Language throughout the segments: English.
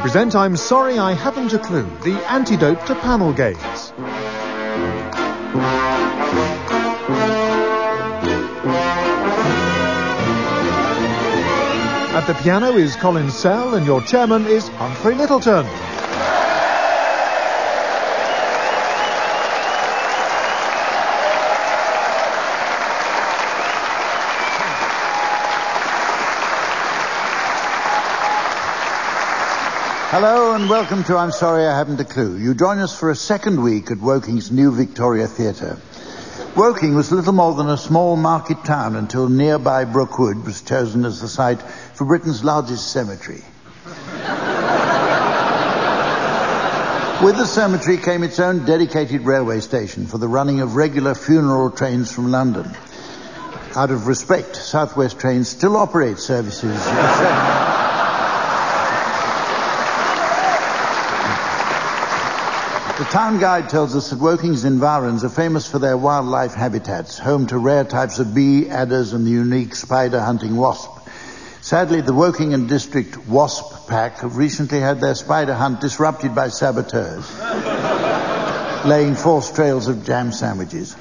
present I'm Sorry I Haven't a Clue, the antidote to panel games. At the piano is Colin Sell and your chairman is Humphrey Littleton. Hello and welcome to I'm Sorry I Haven't a Clue. You join us for a second week at Woking's new Victoria Theatre. Woking was little more than a small market town until nearby Brookwood was chosen as the site for Britain's largest cemetery. With the cemetery came its own dedicated railway station for the running of regular funeral trains from London. Out of respect, South West Trains still operate services. The town guide tells us that Woking's environs are famous for their wildlife habitats, home to rare types of bee, adders and the unique spider-hunting wasp. Sadly, the Woking and District Wasp Pack have recently had their spider hunt disrupted by saboteurs, laying false trails of jam sandwiches.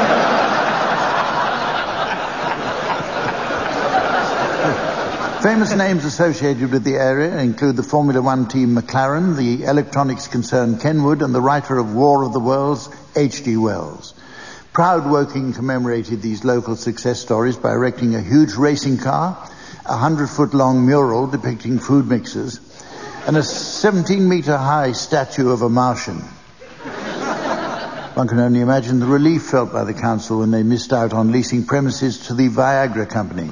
Famous names associated with the area include the Formula One team McLaren, the electronics concern Kenwood, and the writer of War of the Worlds, H.G. Wells. Proud Woking commemorated these local success stories by erecting a huge racing car, a 100-foot-long mural depicting food mixers, and a 17-meter-high statue of a Martian. One can only imagine the relief felt by the council when they missed out on leasing premises to the Viagra company.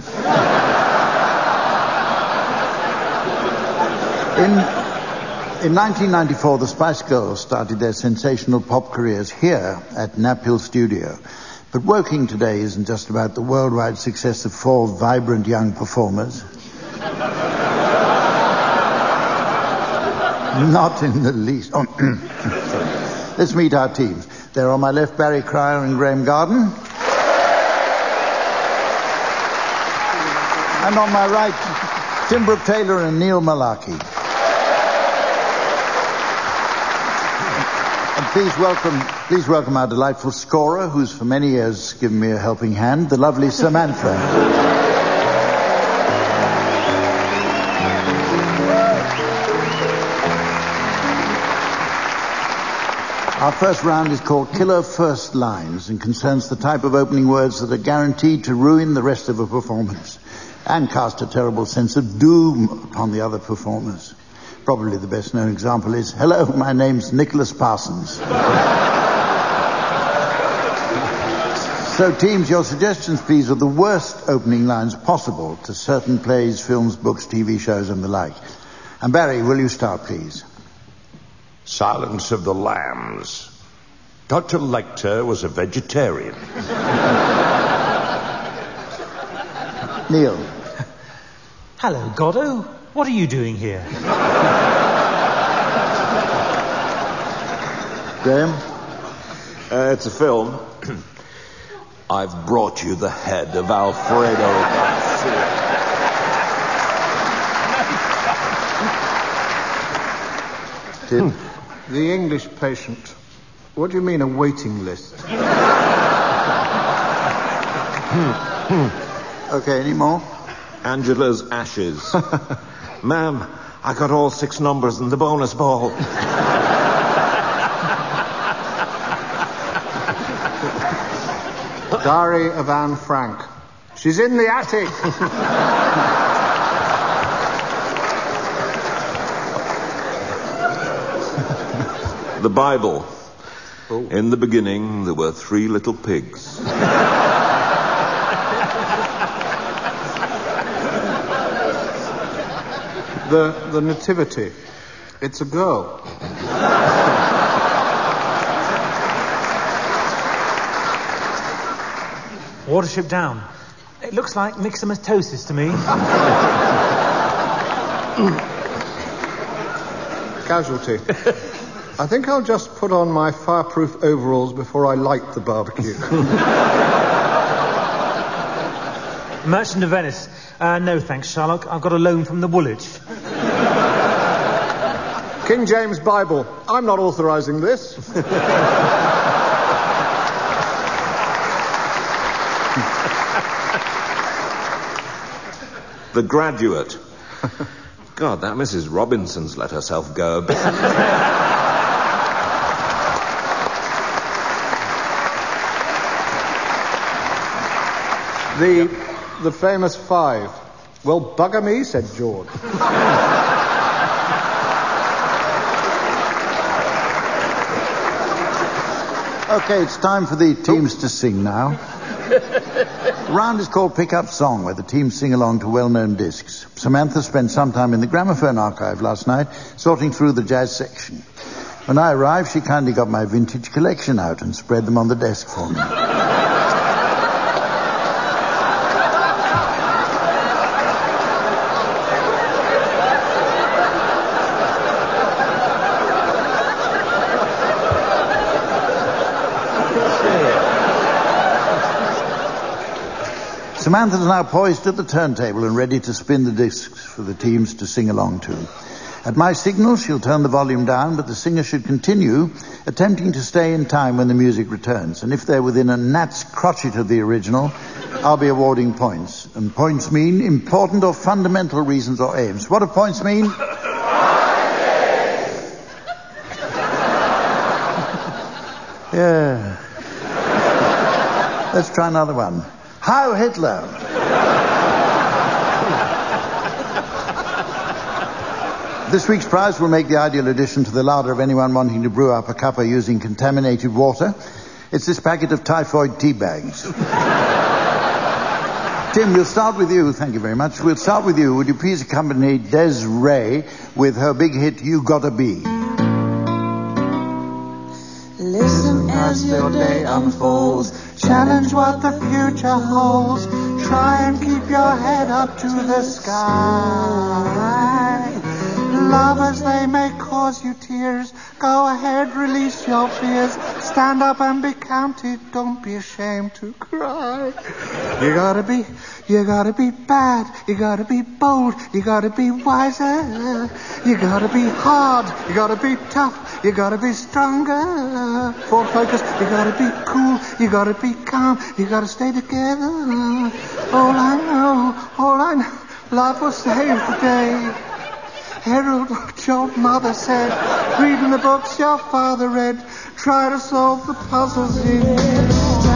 In 1994, the Spice Girls started their sensational pop careers here at Nap Hill Studio. But Woking today isn't just about the worldwide success of 4 vibrant young performers. Not in the least. Oh, let's meet our teams. They're on my left, Barry Cryer and Graham Garden. And on my right, Tim Brooke-Taylor and Neil Malarkey. And please welcome our delightful scorer, who's for many years given me a helping hand, the lovely Samantha. Our first round is called Killer First Lines and concerns the type of opening words that are guaranteed to ruin the rest of a performance and cast a terrible sense of doom upon the other performers. Probably the best known example is, hello, my name's Nicholas Parsons. So teams, your suggestions please of the worst opening lines possible to certain plays, films, books, TV shows and the like. And Barry, will you start please? Silence of the Lambs. Dr. Lecter was a vegetarian. Neil. Hello, Goddo. What are you doing here? Graham? It's a film. I've brought you the head of Alfredo Garcia. Tim? The English Patient. What do you mean, a waiting list? Okay, any more? Angela's Ashes. Ma'am, I got all 6 numbers in the bonus ball. Diary of Anne Frank. She's in the attic. The Bible. Oh. In the beginning, there were 3 little pigs. The Nativity. It's a girl. Watership Down. It looks like myxomatosis to me. Casualty. I think I'll just put on my fireproof overalls before I light the barbecue. Merchant of Venice. No thanks, Sherlock. I've got a loan from the Woolwich. King James Bible. I'm not authorising this. The Graduate. God, that Mrs. Robinson's let herself go a bit. The famous five. Well, bugger me, said George. Okay, it's time for the teams to sing now. The round is called Pick Up Song, where the teams sing along to well-known discs. Samantha spent some time in the gramophone archive last night, sorting through the jazz section. When I arrived, she kindly got my vintage collection out and spread them on the desk for me. Samantha's now poised at the turntable and ready to spin the discs for the teams to sing along to. At my signal, she'll turn the volume down, but the singer should continue, attempting to stay in time when the music returns. And if they're within a gnat's crotchet of the original, I'll be awarding points. And points mean important or fundamental reasons or aims. What do points mean? Yeah. Let's try another one. Heil Hitler! This week's prize will make the ideal addition to the larder of anyone wanting to brew up a cuppa using contaminated water. It's this packet of typhoid tea bags. Tim, we'll start with you. Thank you very much. We'll start with you. Would you please accompany Des Ray with her big hit, You Gotta Be? Listen as your day unfolds. Challenge what the future holds. Try and keep your head up to the sky. Lovers, they may cause you tears. Go ahead, release your fears. Stand up and be counted. Don't be ashamed to cry. You gotta be bad. You gotta be bold. You gotta be wiser. You gotta be hard. You gotta be tough. You gotta be stronger. For focus, you gotta be cool. You gotta be calm. You gotta stay together. All I know, love will save the day. Herald what your mother said. Reading the books your father read. Try to solve the puzzles in it.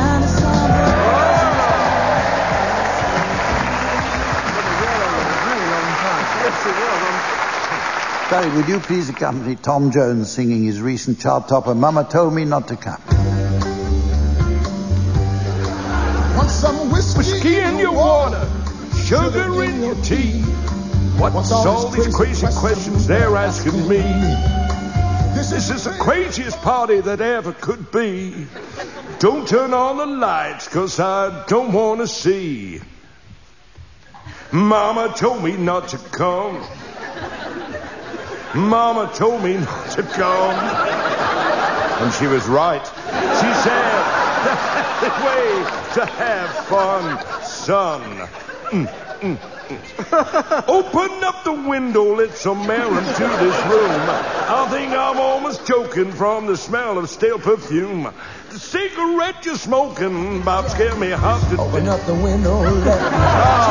Barry, would you please accompany Tom Jones singing his recent chart topper, Mama Told Me Not to Come? Want some whiskey in your water, sugar in your tea. What's all these crazy questions they're asking me? This is the craziest party that ever could be. Don't turn on the lights, 'cause I don't want to see. Mama told me not to come. Mama told me not to come. And she was right. She said, the way to have fun, son. Open up the window, let some air into this room. I think I'm almost choking from the smell of stale perfume. The cigarette you're smoking about scared me hot to death. Open up the window, let me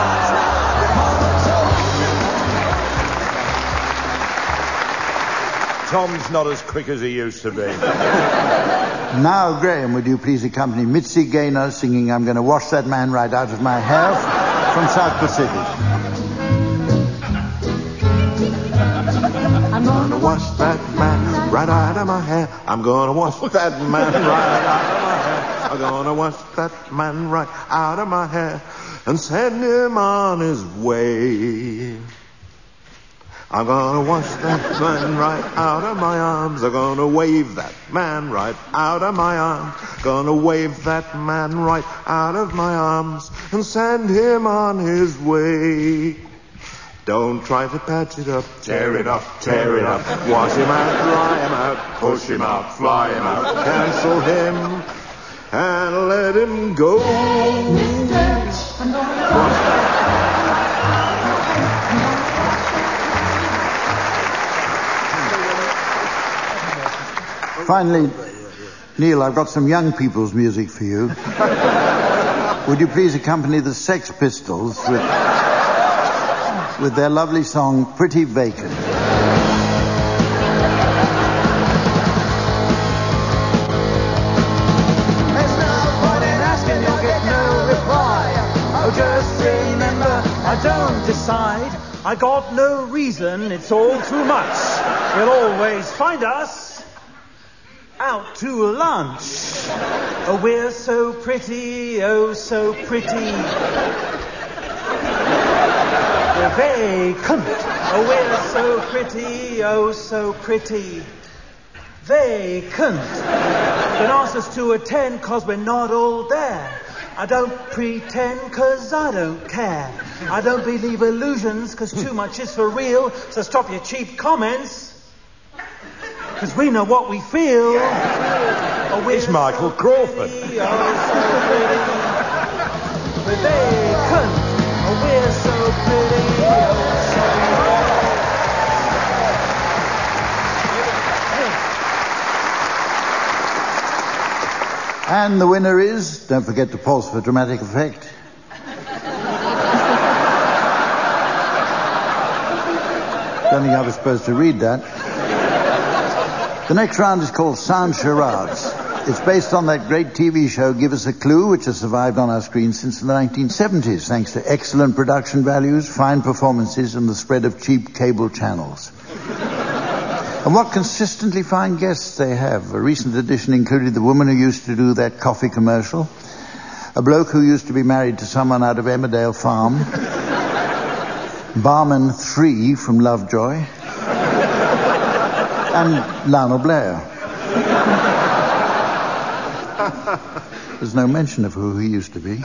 Tom's not as quick as he used to be. Now, Graham, would you please accompany Mitzi Gaynor singing I'm Gonna Wash That Man Right Out of My Hair from South Pacific. I'm gonna wash that man right out of my hair. I'm gonna wash that man right out of my hair. I'm gonna wash that man right out of my hair and send him on his way. I'm gonna wash that man right out of my arms. I'm gonna wave that man right out of my arms. Gonna wave that man right out of my arms and send him on his way. Don't try to patch it up, tear it up, tear it up. Wash him out, dry him out, push him out, fly him out, cancel him and let him go. Finally, Neil, I've got some young people's music for you. Would you please accompany the Sex Pistols with their lovely song, Pretty Vacant? There's no point in asking, you'll get no reply. Oh, just remember, I don't decide. I got no reason, it's all too much. You'll always find us out to lunch. Oh, we're so pretty, oh, so pretty. We're vacant. Oh, we're so pretty, oh, so pretty. Vacant. Don't ask us to attend, 'cause we're not all there. I don't pretend, 'cause I don't care. I don't believe illusions, 'cause too much is for real. So stop your cheap comments, 'cause we know what we feel. Oh, It's Michael Crawford. Pretty, oh, so pretty. We're vacant. Oh, we're so pretty. Oh, so And the winner is, don't forget to pause for dramatic effect. Don't think I was supposed to read that. The next round is called Sound Charades. It's based on that great TV show, Give Us a Clue, which has survived on our screens since the 1970s, thanks to excellent production values, fine performances, and the spread of cheap cable channels. And what consistently fine guests they have. A recent edition included the woman who used to do that coffee commercial, a bloke who used to be married to someone out of Emmerdale Farm, Barman 3 from Lovejoy, and Lionel Blair. There's no mention of who he used to be.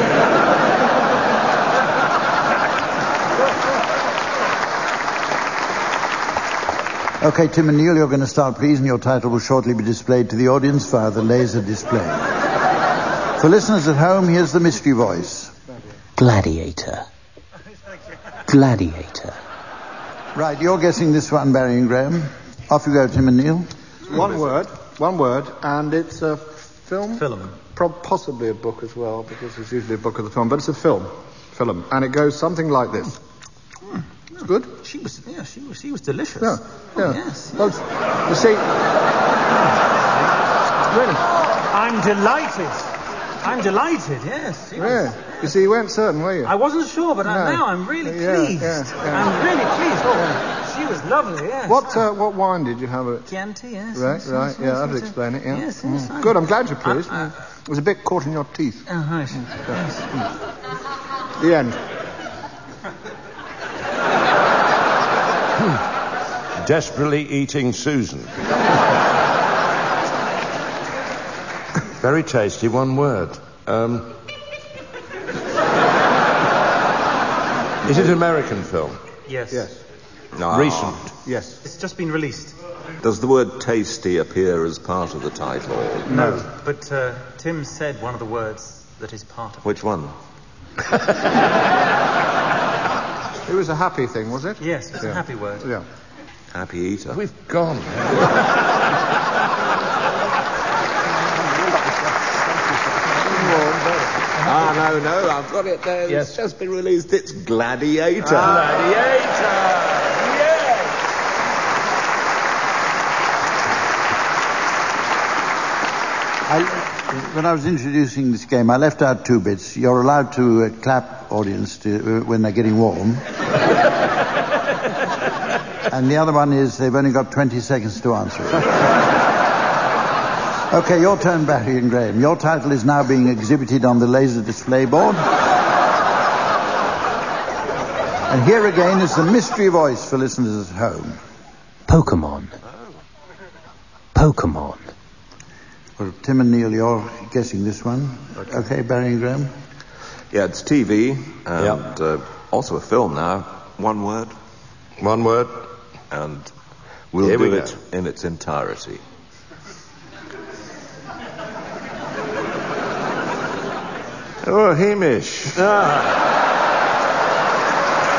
Okay, Tim and Neil, you're going to start, please, and your title will shortly be displayed to the audience via the laser display. For listeners at home, here's the mystery voice. Gladiator. Gladiator. Right, you're guessing this one, Barry and Graham. Off you go, Tim and Neil. One word, and it's a film? Film. Possibly a book as well, because it's usually a book of the film, but it's a film, and it goes something like this. It's good? She was delicious. Yeah. Oh, yes. Well, you see, really. I'm delighted, yes. Yeah. You see, you weren't certain, were you? I wasn't sure, but No. now I'm really pleased. Yeah. I'm really pleased. Oh, she was lovely, yes. What wine did you have? Chianti, yes. Right, yes, right. yes, Yeah, yes, that'll yes, explain it, yeah. Yes, yes. Good, I'm glad you're pleased. It was a bit caught in your teeth. Oh, right. Yes. The end. Desperately eating Susan. Very tasty, one word. Is it an American film? Yes. Yes. No. Recent? Yes. It's just been released. Does the word tasty appear as part of the title? No. But Tim said one of the words that is part of it. Which one? It was a happy thing, was it? Yes, it's a happy word. Yeah. Happy eater. We've gone. No, I've got it there. Yes. It's just been released. It's Gladiator. Gladiator! Yes! When I was introducing this game, I left out two bits. You're allowed to clap, audience, when they're getting warm. And the other one is they've only got 20 seconds to answer it. Okay, your turn, Barry and Graham. Your title is now being exhibited on the laser display board. And here again is the mystery voice for listeners at home. Pokemon. Pokemon. Well, Tim and Neil, you're guessing this one. Okay, Barry and Graham? Yeah, it's TV and also a film now. One word. One word. And we'll do it in its entirety. Oh, Hamish.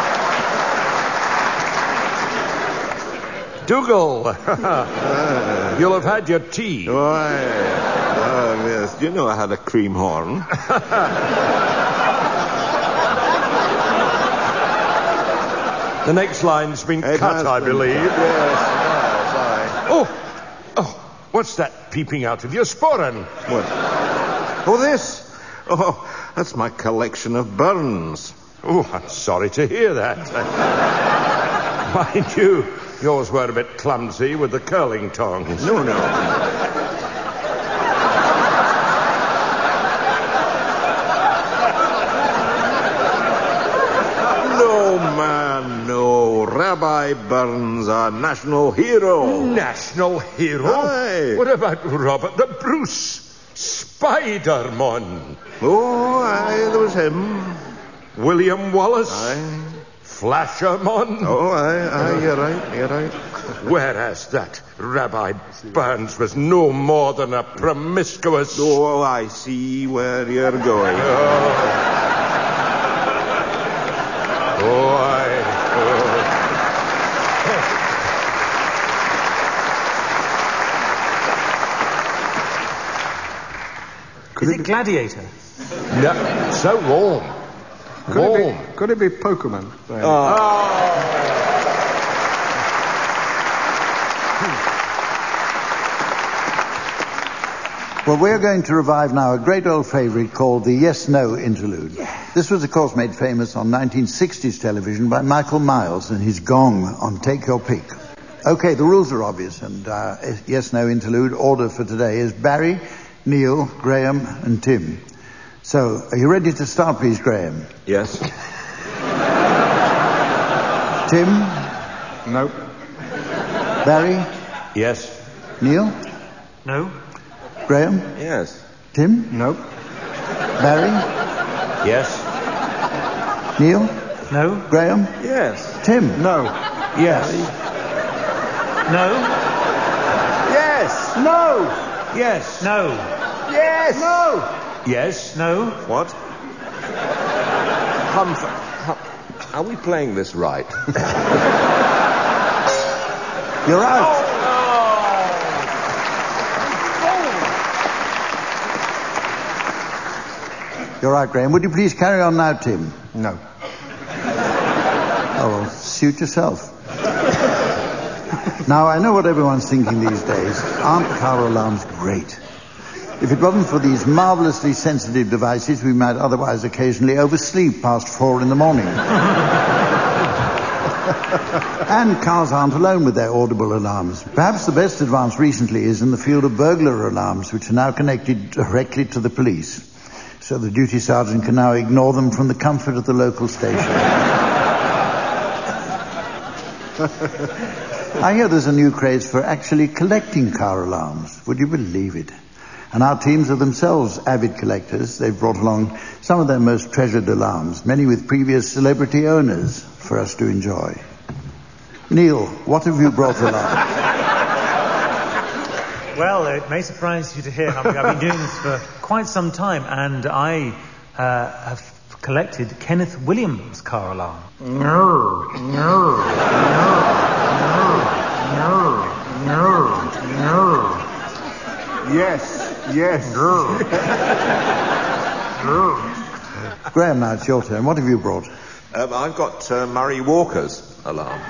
Dougal. You'll have had your tea. Why? Yes. You know I had a cream horn. The next line's been cut, I believe. Yes. Oh, what's that peeping out of your sporran? What? Oh, this? Oh, that's my collection of burns. Oh, I'm sorry to hear that. Mind you, yours were a bit clumsy with the curling tongs. No. No, man, no. Rabbi Burns, our national hero. National hero? Aye. What about Robert the Bruce? Spider-Man? Oh, aye, there was him. William Wallace? Aye. Flasherman? Oh, aye, you're right. Whereas that Rabbi Burns was no more than a promiscuous... Oh, I see where you're going. Is it Gladiator? No, so warm. Could it be Pokemon? Well, we're going to revive now a great old favourite called the Yes-No interlude. This was, of course, made famous on 1960s television by Michael Miles and his gong on Take Your Pick. Okay, the rules are obvious, and Yes-No interlude order for today is Barry, Neil, Graham, and Tim. So, are you ready to start, please, Graham? Yes. Tim? No. Barry? Yes. Neil? No. Graham? Yes. Tim? No. Barry? Yes. Neil? No. Graham? Yes. Tim? No. Yes. No. Yes. No. Yes. No. Yes. No. Yes. No. What? Are we playing this right? You're out. You're right, Graham. Would you please carry on now, Tim? No. Oh, well, suit yourself. Now, I know what everyone's thinking these days. Aren't car alarms great? If it wasn't for these marvelously sensitive devices, we might otherwise occasionally oversleep past 4 a.m. And cars aren't alone with their audible alarms. Perhaps the best advance recently is in the field of burglar alarms, which are now connected directly to the police. So the duty sergeant can now ignore them from the comfort of the local station. I hear there's a new craze for actually collecting car alarms. Would you believe it? And our teams are themselves avid collectors. They've brought along some of their most treasured alarms, many with previous celebrity owners, for us to enjoy. Neil, what have you brought along? Well, it may surprise you to hear, I've been doing this for quite some time, and I have collected Kenneth Williams' car alarm. Yes. Graham, now it's your turn. What have you brought? I've got Murray Walker's alarm.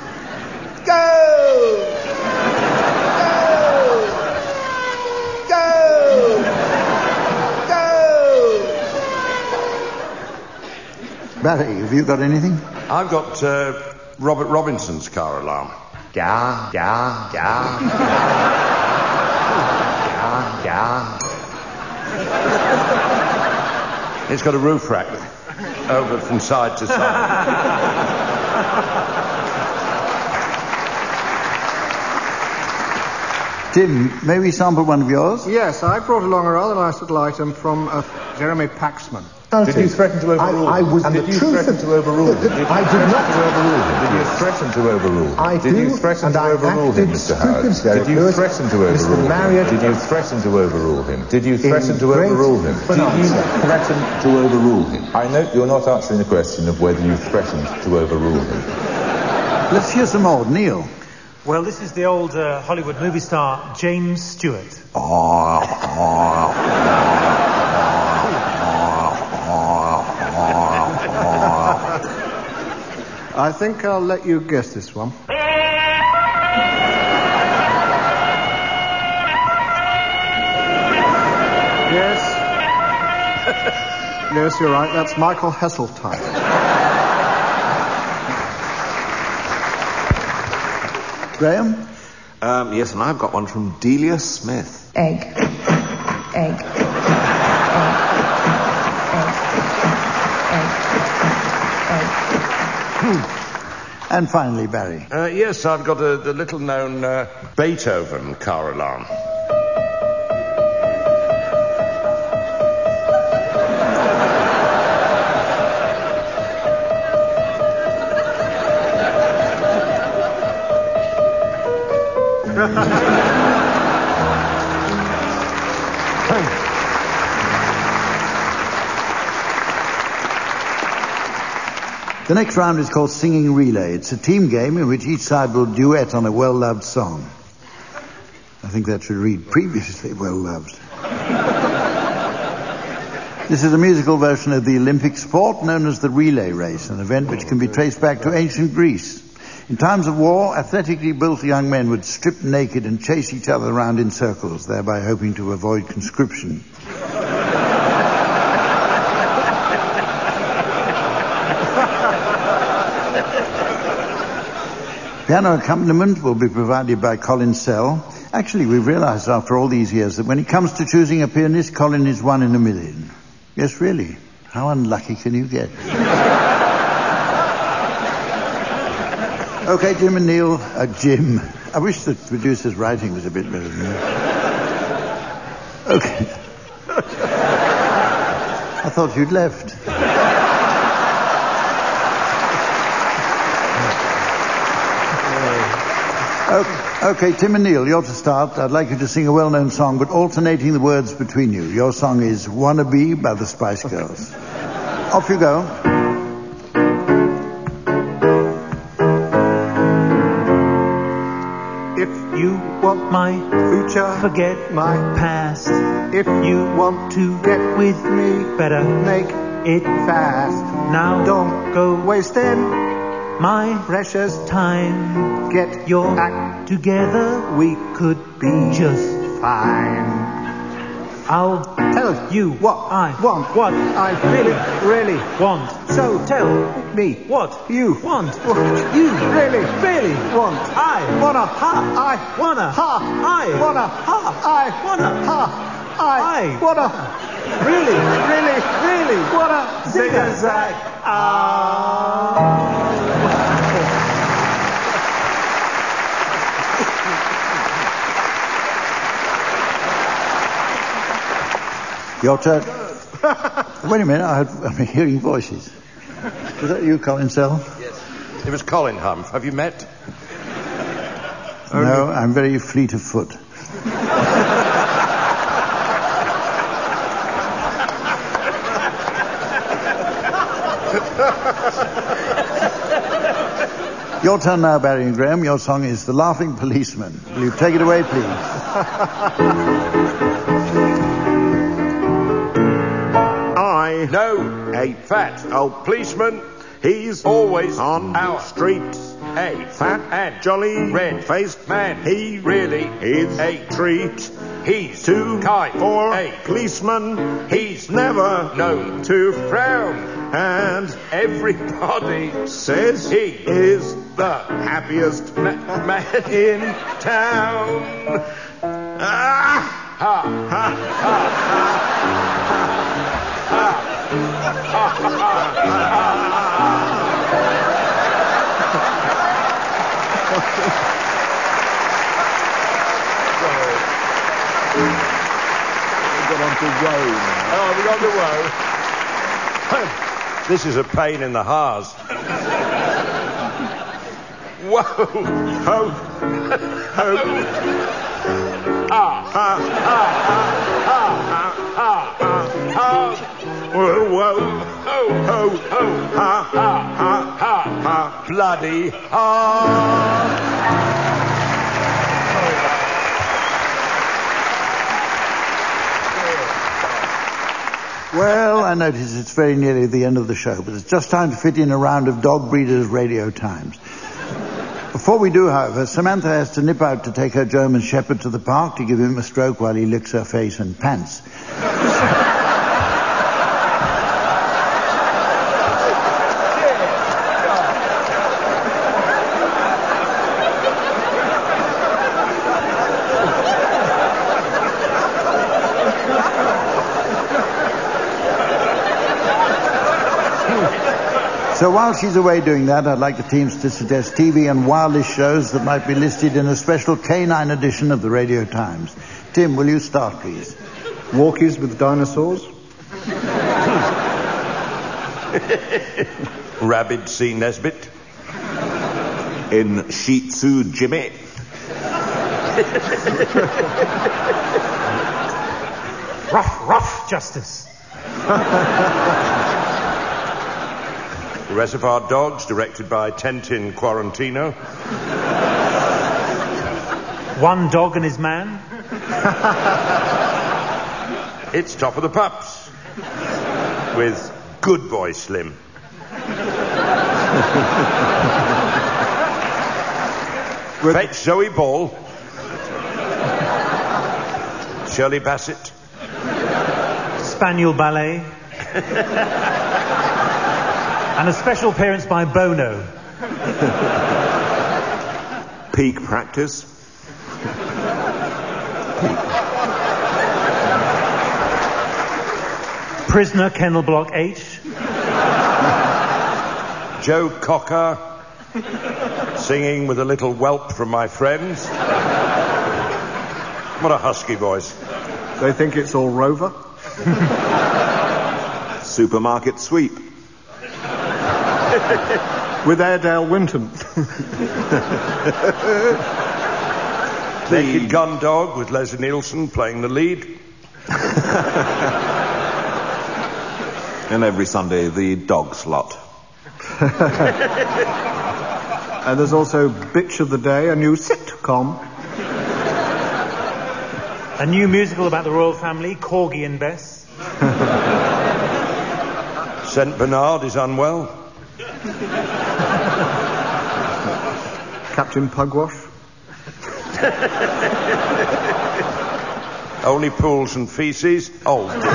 Barry, have you got anything? I've got Robert Robinson's car alarm. It's got a roof rack over from side to side. Tim, may we sample one of yours? Yes, I brought along a rather nice little item from Jeremy Paxman. Did you threaten to overrule him? Did you threaten to overrule him? I did not overrule him. Did you threaten to overrule him? I Did you threaten to overrule him, Mr. Howard? Did you threaten to overrule him? Did you threaten to overrule him? Did you threaten to overrule him? Did you threaten to overrule him? I note you're not answering the question of whether you threatened to overrule him. Let's hear some more. Neil. Well, this is the old Hollywood movie star James Stewart. I think I'll let you guess this one. Yes. Yes, you're right. That's Michael Heseltine. Graham? Yes, and I've got one from Delia Smith. Egg. And finally, Barry. Yes, I've got the little-known Beethoven car alarm. The next round is called Singing Relay. It's a team game in which each side will duet on a well-loved song. I think that should read previously well-loved. This is a musical version of the Olympic sport known as the relay race, an event which can be traced back to ancient Greece. In times of war, athletically built young men would strip naked and chase each other around in circles, thereby hoping to avoid conscription. Piano accompaniment will be provided by Colin Sell. Actually, we've realized after all these years that when it comes to choosing a pianist, Colin is 1 in a million. Yes, really. How unlucky can you get? Okay, Jim and Neil. Jim. I wish the producer's writing was a bit better than that. Okay. I thought you'd left. Okay, Tim and Neil, you're to start. I'd like you to sing a well-known song, but alternating the words between you. Your song is Wannabe by the Spice Girls. Off you go. If you want my future, forget my past. If you want to get with me, better make it fast. Now don't go wasting my precious time. Get your act together, we could be just fine. I'll tell you what I want, what I really want. So tell me what you want, what you really want. I wanna ha, I wanna ha, I wanna ha, I wanna ha, I wanna really wanna zig-a-zag. Your turn. Wait a minute, I'm hearing voices. Was that you, Colin Sell? Yes. It was Colin Humph. Have you met? No, I'm very fleet of foot. Your turn now, Barry and Graham. Your song is The Laughing Policeman. Will you take it away, please? I know a fat old policeman. He's always on our streets. A fat and jolly red-faced man. He really is a treat. He's too kind for a policeman. He's never known to frown. And everybody says he is the happiest man in town. Ah! Ha! Ha! Ha! We got to woe. This is a pain in the ha's. Whoa! Ho! Ho! Ah! Ah! Ah! Ah! Ah! Whoa! Whoa! Ho! Ho! Ho! Ha! Ha! Ha! Ha! Ha! Bloody ha! Well, I notice it's very nearly the end of the show, but it's just time to fit in a round of Dog Breeders Radio Times. Before we do, however, Samantha has to nip out to take her German Shepherd to the park to give him a stroke while he licks her face and pants. So while she's away doing that, I'd like the teams to suggest TV and wireless shows that might be listed in a special canine edition of the Radio Times. Tim, will you start, please? Walkies with dinosaurs. Rabid C. Nesbitt. In Shih Tzu Jimmy. Rough Justice. Reservoir Dogs, directed by Tentin Quarantino. One Dog and His Man. It's Top of the Pups, with Good Boy Slim. Fetch Zoe Ball. Shirley Bassett. Spaniel Ballet. And a special appearance by Bono. Peak Practice. Prisoner Kennel Block H. Joe Cocker, singing with a little whelp from my friends. What a husky voice. They think it's all Rover. Supermarket Sweep. With Airedale Winton. Naked Gun Dog with Leslie Nielsen playing the lead. And every Sunday, the Dog Slot. And there's also Bitch of the Day, a new sitcom. A new musical about the royal family, Corgi and Bess. St. Bernard is unwell. Captain Pugwash. Only Pools and Feces. Oh, dear.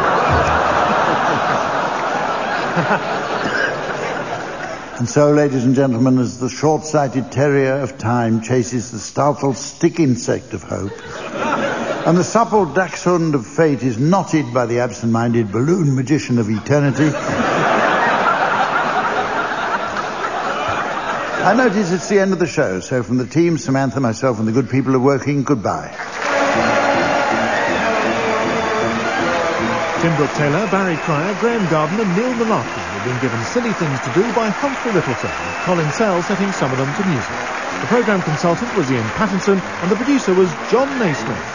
And so, ladies and gentlemen, as the short-sighted terrier of time chases the startled stick insect of hope, and the supple dachshund of fate is knotted by the absent-minded balloon magician of eternity, I notice it's the end of the show, so from the team, Samantha, myself, and the good people of Woking, goodbye. Tim Brooke-Taylor, Barry Cryer, Graham Garden and Neil Malarkey have been given Silly Things to Do by Humphrey Lyttelton, with Colin Sell setting some of them to music. The programme consultant was Ian Pattinson and the producer was John Naismith.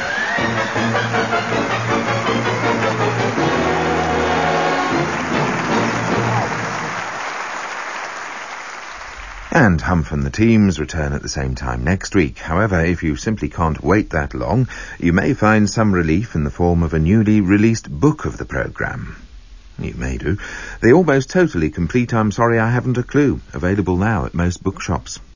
And Humph and the teams return at the same time next week. However, if you simply can't wait that long, you may find some relief in the form of a newly released book of the programme. You may do. The almost totally complete I'm Sorry I Haven't a Clue, available now at most bookshops.